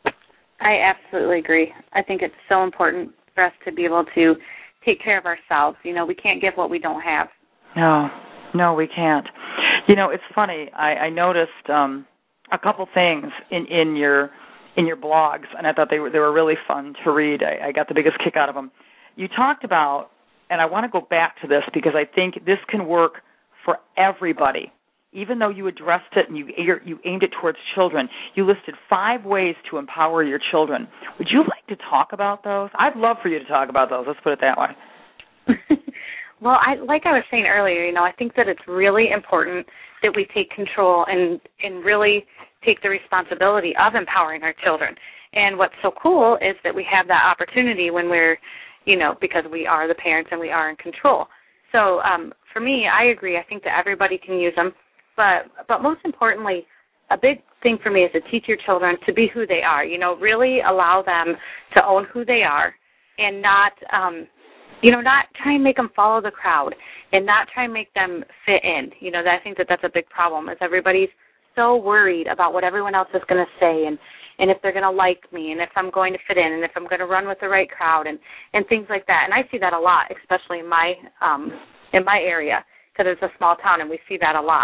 Speaker 3: I absolutely agree. I think it's so important for us to be able to take care of ourselves. You know, we can't give what we don't have.
Speaker 2: No, no, we can't. You know, it's funny. I, I noticed um, a couple things in, in your in your blogs, and I thought they were they were really fun to read. I, I got the biggest kick out of them. You talked about, and I want to go back to this because I think this can work for everybody. Even though you addressed it and you you aimed it towards children, you listed five ways to empower your children. Would you like to talk about those? I'd love for you to talk about those. Let's put it that way.
Speaker 3: Well, I, like I was saying earlier, you know, I think that it's really important that we take control and, and really take the responsibility of empowering our children. And what's so cool is that we have that opportunity when we're, you know, because we are the parents and we are in control. So um, for me, I agree. I think that everybody can use them. But but most importantly, a big thing for me is to teach your children to be who they are, you know, really allow them to own who they are and not, um, you know, not try and make them follow the crowd and not try and make them fit in. You know, I think that that's a big problem is everybody's so worried about what everyone else is going to say and, and if they're going to like me and if I'm going to fit in and if I'm going to run with the right crowd and, and things like that. And I see that a lot, especially in my um, in my area because it's a small town and we see that a lot.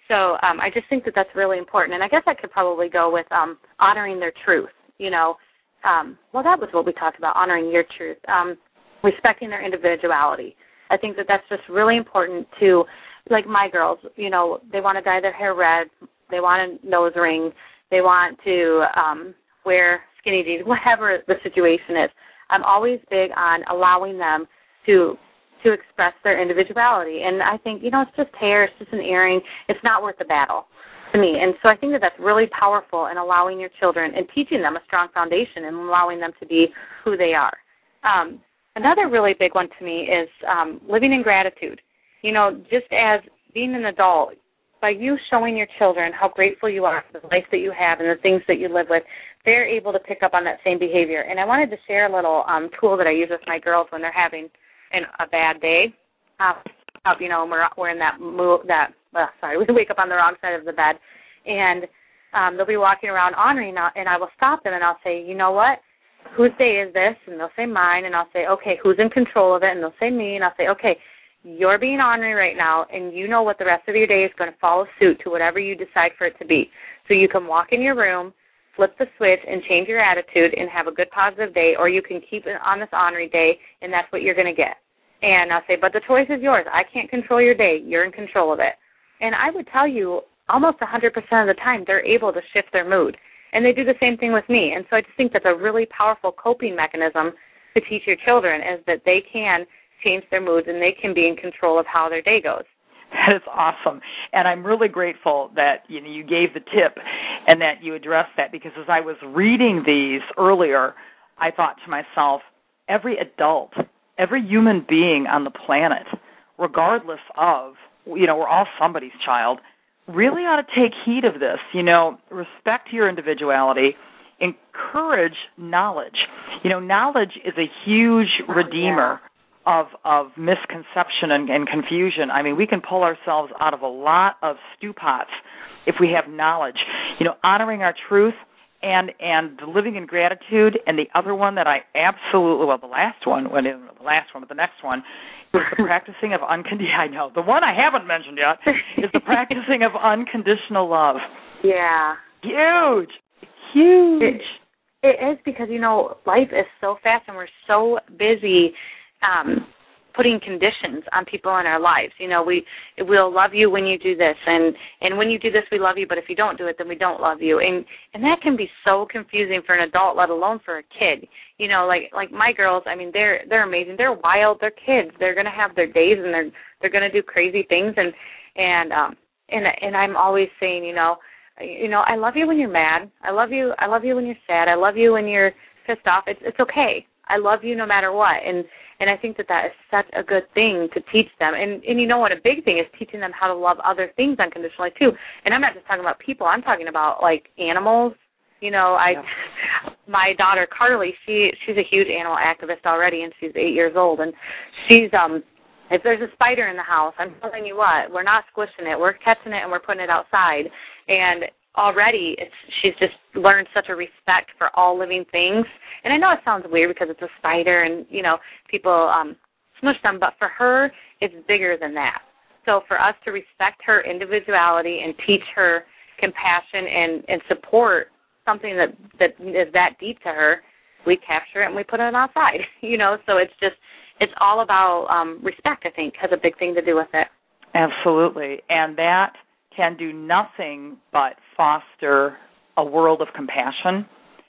Speaker 3: So um, I just think that that's really important. And I guess I could probably go with um, honoring their truth, you know. Um, well, that was what we talked about, honoring your truth, um, respecting their individuality. I think that that's just really important to, like my girls, you know, they want to dye their hair red, they want a nose ring, they want to um, wear skinny jeans, whatever the situation is. I'm always big on allowing them to to express their individuality. And I think, you know, it's just hair, it's just an earring, it's not worth the battle to me. And so I think that that's really powerful in allowing your children and teaching them a strong foundation and allowing them to be who they are. Um, another really big one to me is um, living in gratitude. You know, just as being an adult, by you showing your children how grateful you are for the life that you have and the things that you live with, they're able to pick up on that same behavior. And I wanted to share a little um, tool that I use with my girls when they're having an, a bad day. Uh, you know, we're, we're in that move, that, uh, sorry, we wake up on the wrong side of the bed, and um, they'll be walking around honoring, and I will stop them, and I'll say, you know what, whose day is this? And they'll say mine, and I'll say, okay, who's in control of it? And they'll say me, and I'll say, okay, you're being honoring right now, and you know what the rest of your day is going to follow suit to whatever you decide for it to be. So you can walk in your room, flip the switch, and change your attitude and have a good positive day, or you can keep it on this honoring day, and that's what you're going to get. And I'll say, but the choice is yours. I can't control your day. You're in control of it. And I would tell you almost one hundred percent of the time they're able to shift their mood. And they do the same thing with me. And so I just think that's a really powerful coping mechanism to teach your children, is that they can change their moods and they can be in control of how their day goes.
Speaker 2: That is awesome. And I'm really grateful that you know, you gave the tip and that you addressed that, because as I was reading these earlier, I thought to myself, every adult, every human being on the planet, regardless of, you know, we're all somebody's child, really ought to take heed of this. You know, respect your individuality, encourage knowledge. You know, knowledge is a huge redeemer of of misconception and, and confusion. I mean, we can pull ourselves out of a lot of stew pots if we have knowledge. You know, honoring our truth and and living in gratitude. And the other one that I absolutely, well, the last one, when it, the last one, but the next one, is the practicing of unconditional, I know, the one I haven't mentioned yet is the practicing of unconditional love.
Speaker 3: Yeah.
Speaker 2: Huge. Huge.
Speaker 3: It, it is, because, you know, life is so fast and we're so busy um, putting conditions on people in our lives. You know, we, we'll love you when you do this, and, and when you do this, we love you, but if you don't do it, then we don't love you. And, and that can be so confusing for an adult, let alone for a kid. You know, like like my girls, I mean, they're they're amazing. They're wild. They're kids. They're going to have their days, and they're they're going to do crazy things. And and um and and I'm always saying, you know, you know, I love you when you're mad. I love you. I love you when you're sad. I love you when you're pissed off. It's it's okay. I love you no matter what. And and I think that that is such a good thing to teach them. And and you know what? A big thing is teaching them how to love other things unconditionally too. And I'm not just talking about people. I'm talking about like animals. You know, I, yeah. my daughter Carly, she she's a huge animal activist already, and she's eight years old. And she's um, if there's a spider in the house, I'm telling you what, we're not squishing it, we're catching it, and we're putting it outside. And already, it's she's just learned such a respect for all living things. And I know it sounds weird because it's a spider, and you know, people um, smush them, but for her, it's bigger than that. So for us to respect her individuality and teach her compassion and, and support something that that is that deep to her, we capture it and we put it outside, you know. So it's just, it's all about um, respect, I think, has a big thing to do with it.
Speaker 2: Absolutely. And that can do nothing but foster a world of compassion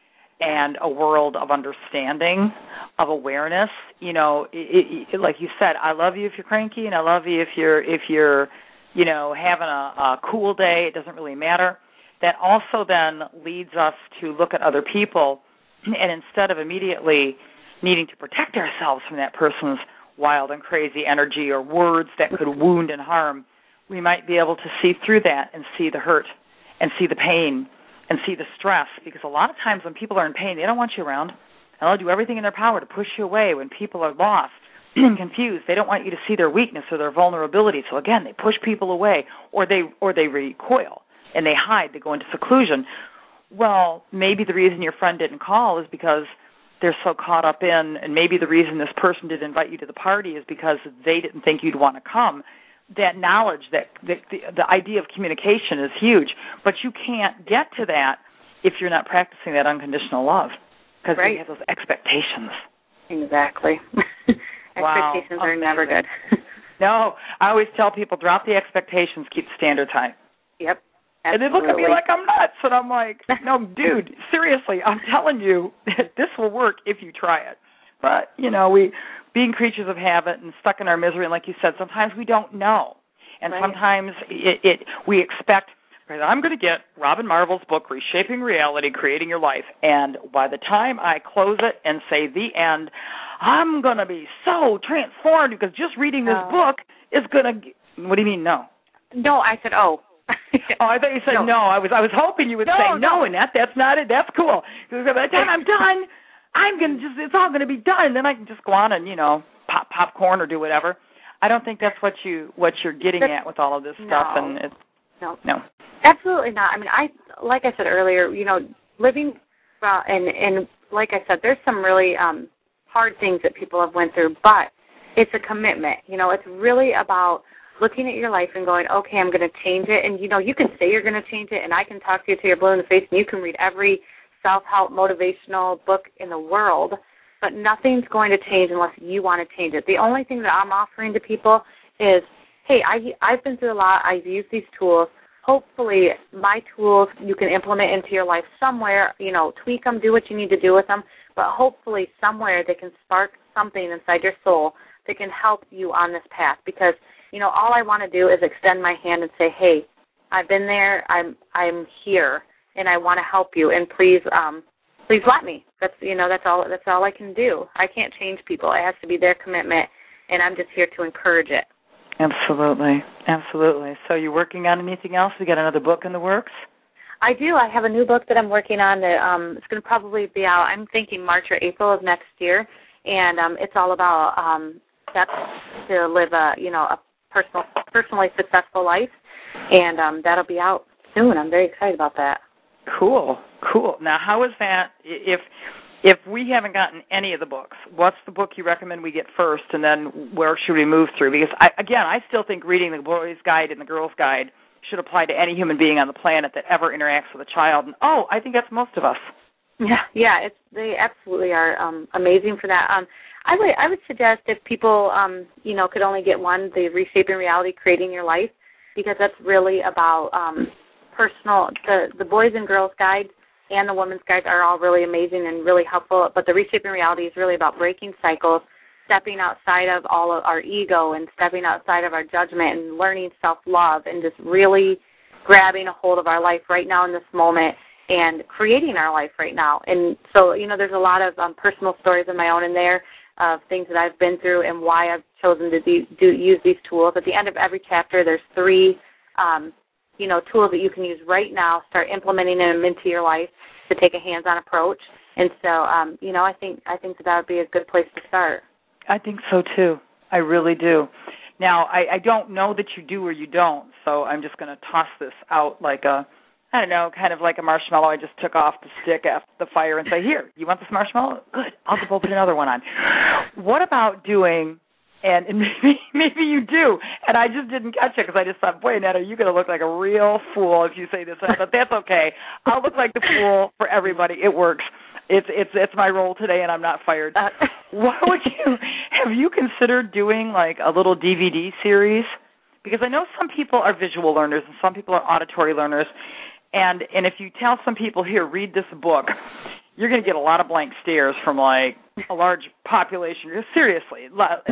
Speaker 2: and a world of understanding, of awareness. You know, it, it, like you said, I love you if you're cranky, and I love you if you're, if you're, you know, having a, a cool day. It doesn't really matter. That also then leads us to look at other people, and instead of immediately needing to protect ourselves from that person's wild and crazy energy or words that could wound and harm, we might be able to see through that and see the hurt and see the pain and see the stress, because a lot of times when people are in pain, they don't want you around, and they'll do everything in their power to push you away. When people are lost and confused, they don't want you to see their weakness or their vulnerability, so again, they push people away, or they or they recoil. And they hide, they go into seclusion. Well, maybe the reason your friend didn't call is because they're so caught up in, and maybe the reason this person didn't invite you to the party is because they didn't think you'd want to come. that knowledge, that the, the the idea of communication is huge, but you can't get to that if you're not practicing that unconditional love, because
Speaker 3: right.
Speaker 2: you have those expectations.
Speaker 3: Exactly.
Speaker 2: Wow.
Speaker 3: Expectations are never good.
Speaker 2: No, I always tell people, drop the expectations, keep standards high.
Speaker 3: Yep. Absolutely.
Speaker 2: And they look at me like I'm nuts, and I'm like, no, dude, seriously, I'm telling you that this will work if you try it. But, you know, we, being creatures of habit and stuck in our misery, and like you said, sometimes we don't know. And right. sometimes it, it we expect, I'm going to get Robin Marvel's book, Reshaping Reality, Creating Your Life, and by the time I close it and say the end, I'm going to be so transformed because just reading this
Speaker 3: uh,
Speaker 2: book is going to, what do you mean no?
Speaker 3: No, I said, oh.
Speaker 2: Oh, I thought you said no. no. I was I was hoping you would
Speaker 3: no,
Speaker 2: say no,
Speaker 3: no,
Speaker 2: and that that's not it. That's cool. Because by the time I'm done, I'm gonna just it's all gonna be done. Then I can just go on and you know pop popcorn or do whatever. I don't think that's what you what you're getting that's, at with all of this stuff.
Speaker 3: No,
Speaker 2: and it's,
Speaker 3: no,
Speaker 2: no,
Speaker 3: absolutely not. I mean, I like I said earlier, you know, living uh, and and like I said, there's some really um, hard things that people have went through, but it's a commitment. You know, it's really about looking at your life and going, okay, I'm going to change it. And, you know, you can say you're going to change it, and I can talk to you till you're blue in the face, and you can read every self-help motivational book in the world, but nothing's going to change unless you want to change it. The only thing that I'm offering to people is, hey, I, I've been through a lot. I've used these tools. Hopefully my tools you can implement into your life somewhere, you know, tweak them, do what you need to do with them, but hopefully somewhere they can spark something inside your soul that can help you on this path because, you know, all I want to do is extend my hand and say, hey, I've been there, I'm I'm here, and I want to help you, and please um, please let me. That's you know, that's all that's all I can do. I can't change people. It has to be their commitment, and I'm just here to encourage it.
Speaker 2: Absolutely. Absolutely. So you're working on anything else? You got another book in the works?
Speaker 3: I do. I have a new book that I'm working on that um, it's going to probably be out, I'm thinking March or April of next year, and um, it's all about um, steps to live a, you know, a personal, personally successful life, and um, that'll be out soon. I'm very excited about that.
Speaker 2: Cool, cool. Now, how is that, if if we haven't gotten any of the books, what's the book you recommend we get first, and then where should we move through? Because, I, again, I still think reading the Boy's Guide and the Girl's Guide should apply to any human being on the planet that ever interacts with a child. And, oh, I think that's most of us.
Speaker 3: Yeah, yeah, it's, they absolutely are um, amazing for that. Um, I would I would suggest if people, um, you know, could only get one, the Reshaping Reality, Creating Your Life, because that's really about um, personal, the, the Boys and Girls Guide and the Women's Guide are all really amazing and really helpful, but the Reshaping Reality is really about breaking cycles, stepping outside of all of our ego and stepping outside of our judgment and learning self-love and just really grabbing a hold of our life right now in this moment and creating our life right now. And so, you know, there's a lot of um, personal stories of my own in there of things that I've been through and why I've chosen to do, do use these tools. At the end of every chapter, there's three, um, you know, tools that you can use right now, start implementing them into your life to take a hands-on approach. And so, um, you know, I think I think that that would be a good place to start.
Speaker 2: I think so, too. I really do. Now, I, I don't know that you do or you don't, so I'm just going to toss this out like a, I don't know, kind of like a marshmallow I just took off the stick after the fire and say, here, you want this marshmallow? Good. I'll go put another one on. What about doing, and, and maybe maybe you do, and I just didn't catch it because I just thought, boy, Netta, you're going to look like a real fool if you say this, but that's okay. I'll look like the fool for everybody. It works. It's it's it's my role today, and I'm not fired. Uh, what would you have you considered doing, like a little D V D series? Because I know some people are visual learners and some people are auditory learners, and and if you tell some people, here, read this book, you're going to get a lot of blank stares from like a large population. Seriously,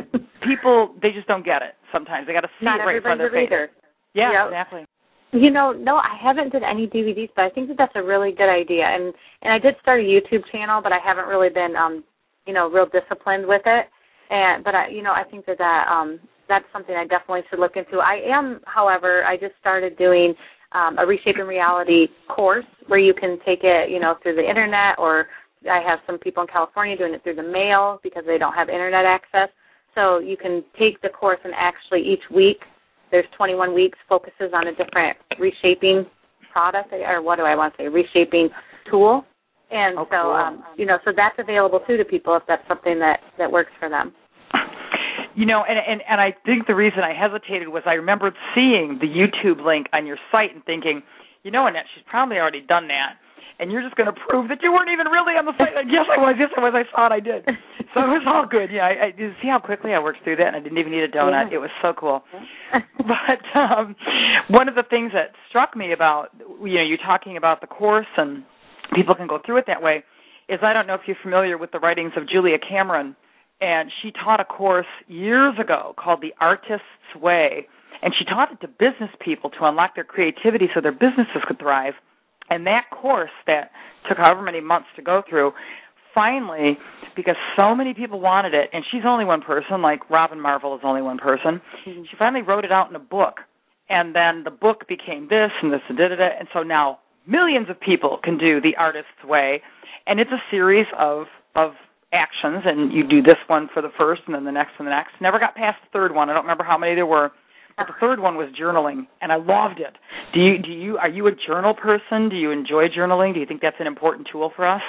Speaker 2: people, they just don't get it. Sometimes they got to see
Speaker 3: not
Speaker 2: it right in front of their face. Yeah, yep. Exactly.
Speaker 3: You know, no, I haven't did any D V Ds, but I think that that's a really good idea. And and I did start a YouTube channel, but I haven't really been, um, you know, real disciplined with it. And but I, you know, I think that that um, that's something I definitely should look into. I am, however, I just started doing um, a Reshaping Reality course where you can take it, you know, through the internet, or I have some people in California doing it through the mail because they don't have internet access. So you can take the course and actually each week. There's twenty-one weeks, focuses on a different reshaping product, or what do I want to say, reshaping tool. And
Speaker 2: oh,
Speaker 3: so,
Speaker 2: cool.
Speaker 3: um, you know, so that's available too to people if that's something that, that works for them.
Speaker 2: You know, and, and, and I think the reason I hesitated was I remembered seeing the YouTube link on your site and thinking, you know, Annette, she's probably already done that. And you're just going to prove that you weren't even really on the site. Like, yes, I was. Yes, I was. I saw it. I did. So it was all good. Yeah, I, I you see how quickly I worked through that, and I didn't even need a donut. Yeah. It was so cool. But um, one of the things that struck me about, you know, you talking about the course and people can go through it that way, is I don't know if you're familiar with the writings of Julia Cameron, and she taught a course years ago called The Artist's Way, and she taught it to business people to unlock their creativity so their businesses could thrive. And that course that took however many months to go through, finally, because so many people wanted it, and she's only one person, like Robin Marvel is only one person, mm-hmm. she finally wrote it out in a book. And then the book became this and this and da-da-da, and so now millions of people can do The Artist's Way. And it's a series of of actions, and you do this one for the first and then the next and the next. Never got past the third one. I don't remember how many there were. But the third one was journaling, and I loved it. Do you, do you, are you a journal person? Do you enjoy journaling? Do you think that's an important tool for us?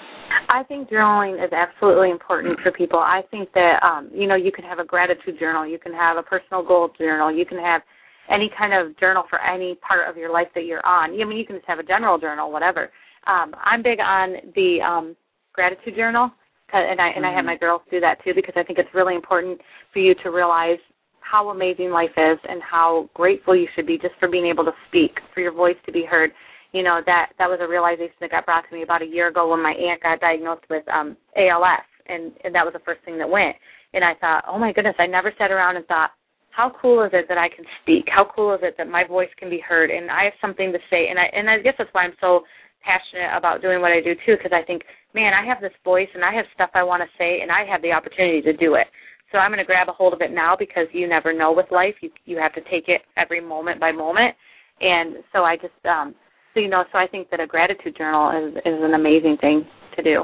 Speaker 3: I think journaling is absolutely important for people. I think that, um, you know, you can have a gratitude journal. You can have a personal goal journal. You can have any kind of journal for any part of your life that you're on. I mean, you can just have a general journal, whatever. Um, I'm big on the um, gratitude journal, and I, and I have my girls do that too, because I think it's really important for you to realize how amazing life is and how grateful you should be just for being able to speak, for your voice to be heard. You know, that, that was a realization that got brought to me about a year ago when my aunt got diagnosed with um, A L S, and, and that was the first thing that went. And I thought, oh, my goodness, I never sat around and thought, how cool is it that I can speak? How cool is it that my voice can be heard and I have something to say? And I, and I guess that's why I'm so passionate about doing what I do, too, because I think, man, I have this voice and I have stuff I want to say, and I have the opportunity to do it. So I'm going to grab a hold of it now, because you never know with life. You you have to take it every moment by moment. And so I just, um, so you know, so I think that a gratitude journal is, is an amazing thing to do.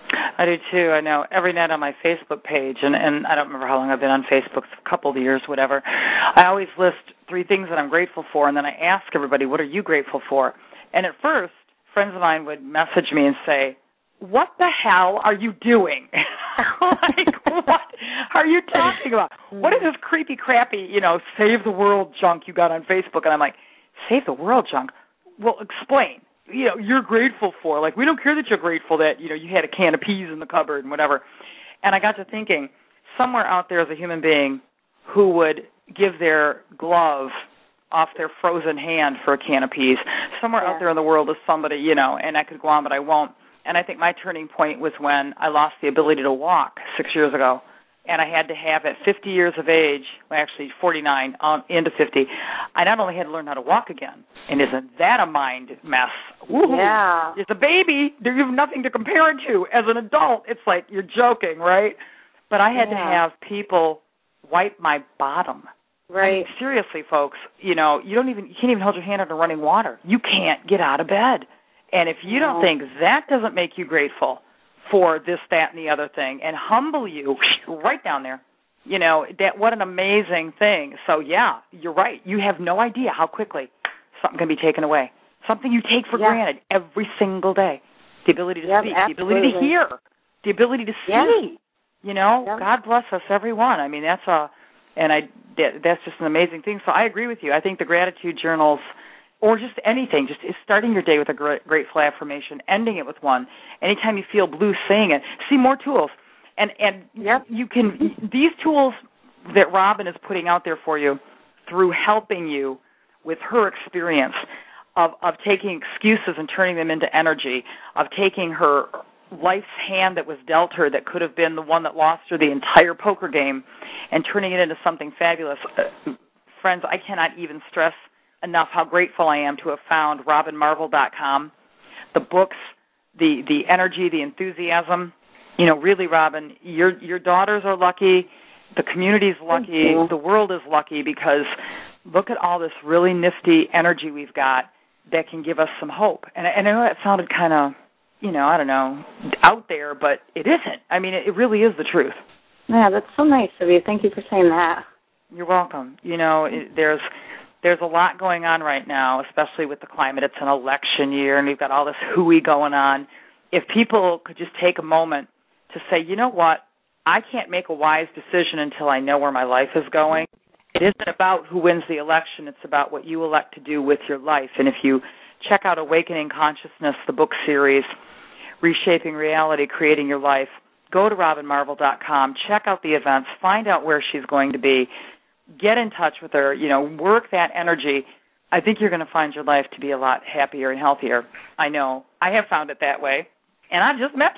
Speaker 2: I do too. I know every night on my Facebook page, and, and I don't remember how long I've been on Facebook, a couple of years, whatever, I always list three things that I'm grateful for, and then I ask everybody, what are you grateful for? And at first, friends of mine would message me and say, what the hell are you doing? Like, what are you talking about? What is this creepy, crappy, you know, save the world junk you got on Facebook? And I'm like, save the world junk? Well, explain. You know, you're grateful for. Like, we don't care that you're grateful that, you know, you had a can of peas in the cupboard and whatever. And I got to thinking, somewhere out there is a human being who would give their glove off their frozen hand for a can of peas. Somewhere yeah. out there in the world is somebody, you know, and I could go on, but I won't. And I think my turning point was when I lost the ability to walk six years ago. And I had to have, at fifty years of age, well, actually forty-nine, um, into fifty, I not only had to learn how to walk again, and isn't that a mind mess? Woo-hoo.
Speaker 3: Yeah.
Speaker 2: It's a baby. You have nothing to compare it to. As an adult, it's like you're joking, right? But I had yeah. to have people wipe my bottom.
Speaker 3: Right.
Speaker 2: I mean, seriously, folks, you know, you don't even you can't even hold your hand under running water. You can't get out of bed. And if you don't think that doesn't make you grateful for this, that, and the other thing, and humble you right down there, you know, that what an amazing thing. So, yeah, you're right. You have no idea how quickly something can be taken away, something you take for yeah. granted every single day. The ability to
Speaker 3: yep,
Speaker 2: speak,
Speaker 3: absolutely.
Speaker 2: the ability to hear, the ability to see.
Speaker 3: Yeah.
Speaker 2: You know,
Speaker 3: yep.
Speaker 2: God bless us, everyone. I mean, that's a, and I, that's just an amazing thing. So I agree with you. I think the gratitude journals, or just anything, just starting your day with a great, grateful affirmation, ending it with one. Anytime you feel blue, saying it. See, more tools. And and
Speaker 3: yep.
Speaker 2: you can, these tools that Robin is putting out there for you through helping you with her experience of, of taking excuses and turning them into energy, of taking her life's hand that was dealt her that could have been the one that lost her the entire poker game and turning it into something fabulous. Uh, friends, I cannot even stress enough how grateful I am to have found robin marvel dot com, the books, the the energy, the enthusiasm. You know, really, Robin, your your daughters are lucky, the community's lucky, the world is lucky, because look at all this really nifty energy we've got that can give us some hope. And, and I know that sounded kind of, you know, I don't know, out there, but it isn't. I mean, it, it really is the truth.
Speaker 3: Yeah, that's so nice of you. Thank you for saying that.
Speaker 2: You're welcome. You know, it, there's there's a lot going on right now, especially with the climate. It's an election year, and we've got all this hooey going on. If people could just take a moment to say, you know what, I can't make a wise decision until I know where my life is going. It isn't about who wins the election. It's about what you elect to do with your life. And if you check out Awakening Consciousness, the book series, Reshaping Reality, Creating Your Life, go to robin marvel dot com, check out the events, find out where she's going to be, get in touch with her, you know, work that energy. I think you're going to find your life to be a lot happier and healthier. I know. I have found it that way, and I've just met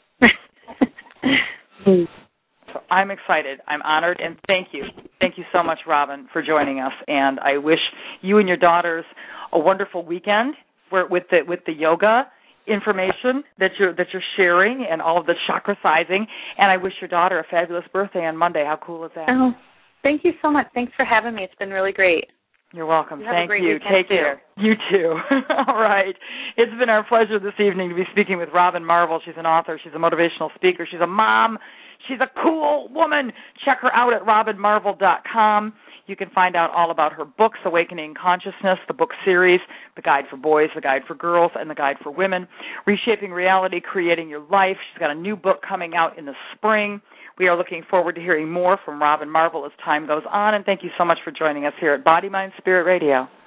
Speaker 2: you. So I'm excited. I'm honored, and thank you. Thank you so much, Robin, for joining us. And I wish you and your daughters a wonderful weekend for, with the with the yoga information that you're that you're sharing and all of the chakra sizing. And I wish your daughter a fabulous birthday on Monday. How cool is that?
Speaker 3: Oh, thank you so much. Thanks for having me. It's been really great.
Speaker 2: You're welcome.
Speaker 3: You
Speaker 2: Thank you. Take
Speaker 3: too.
Speaker 2: care. You too. All right. It's been our pleasure this evening to be speaking with Robin Marvel. She's an author. She's a motivational speaker. She's a mom. She's a cool woman. Check her out at robin marvel dot com. You can find out all about her books, Awakening Consciousness, the book series, The Guide for Boys, The Guide for Girls, and The Guide for Women, Reshaping Reality, Creating Your Life. She's got a new book coming out in the spring. We are looking forward to hearing more from Robin Marvel as time goes on, and thank you so much for joining us here at Body, Mind, Spirit Radio.